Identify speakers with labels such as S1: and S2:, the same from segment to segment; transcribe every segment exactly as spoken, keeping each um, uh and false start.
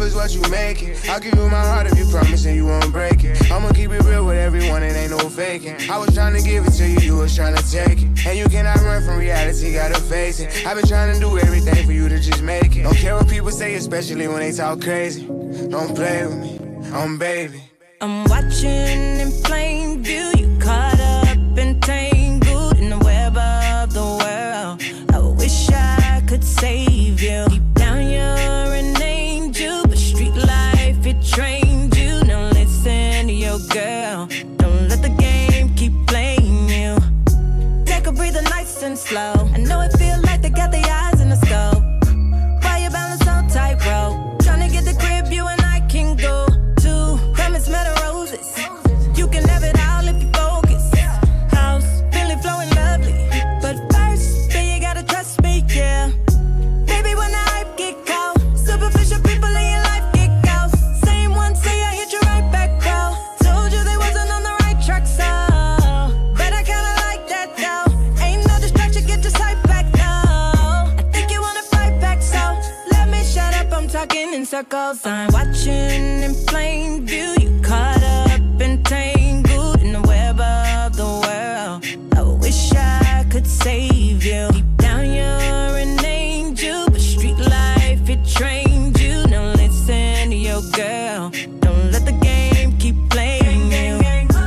S1: is what you make it. I'll give you my heart if you promise and you won't break it. I'ma keep it real with everyone, it ain't no faking. I was trying to give it to you, you was trying to take it. And you cannot run from reality, gotta face it. I've been trying to do everything for you to just make it. Don't care what people say, especially when they talk crazy. Don't play with me, I'm baby.
S2: I'm watching in plain view, you caught up and tangled in the web of the world. I wish I could save you. Deep down you're an angel, but street life, it trained you. Now listen to your girl, don't let the game keep playing you. Take a breather nice and slow. I know it feel like they got their eyes in the scope. Why you balance on tightrope? Tryna get the crib you and I can go to. Promise meadow roses, you can have it all if you focus. House, really flowing lovely, but first, then you gotta trust me, yeah. Baby, when the hype get cold, superficial people in your life get ghost. Same one say I hit you right back, bro. Told you they wasn't on the right track, so but I kinda like that though. Ain't no distraction, get your sight back now. I think you wanna fight back, so let me shut up, I'm talking in circles. I'm watching in plain view, you caught up and tangled in the web of the world. I wish I could save you. Deep down you're an angel, but street life, it trained you. Now listen to your girl, don't let the game keep playing you.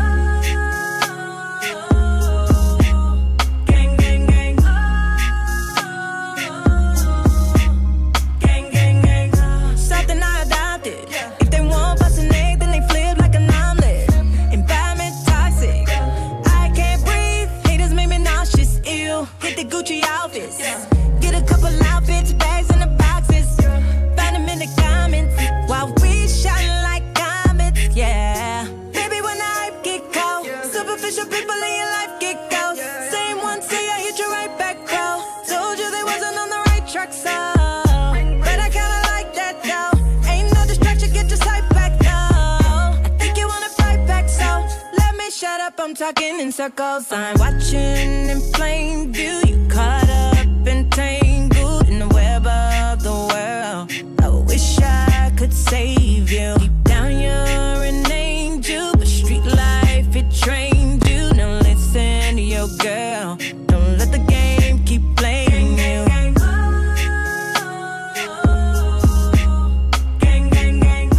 S2: Gang, gang, gang. Gang, gang, gang. Something I adopted. If they want bust an egg, then they flip like an omelet. Environment toxic, I can't breathe. Haters make me nauseous, ew. Hit the Gucci outfits, get a couple outfits, bags in the boxes. Find them in the comments while we shine like comets, yeah. Baby, when the hype get cold, superficial people in your life get ghost. Same one say I hit you right back, bro. Told you they wasn't on the right track, so but I kinda like that though. Ain't no distraction, get your sight back now. I think you wanna fight back, so let me shut up, I'm talking in circles. I'm watching in plain view, you caught up and tangled in the web of the world. I wish I could save you. Deep down you're an angel, but street life, it trained you. Now listen to your girl, don't let the game keep playing you. Gang, gang, gang.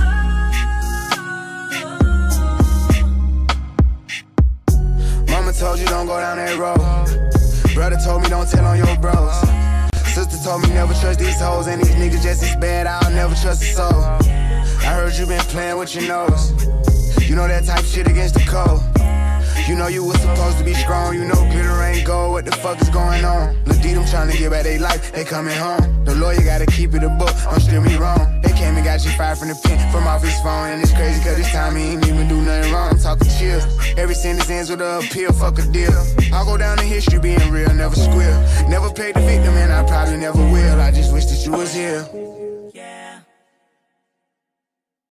S1: Mama told you don't go down that road. Brother told me don't tell on your bros. Sister told me never trust these hoes, and these niggas just as bad, I'll never trust a soul. I heard you been playing with your nose. You know that type shit against the code. You know you was supposed to be strong, you know glitter ain't gold, what the fuck is going on? Lil' D, them tryna get back they life, they coming home. The lawyer gotta keep it a book, don't steer me wrong. They came and got you fired from the pen, from off his phone. And it's crazy cause this time he ain't even do nothing wrong, I'm talking chill. Every sentence ends with a appeal, fuck a deal. I'll go down in history being real, never squeal. Never played the victim and I probably never will, I just wish that you was here.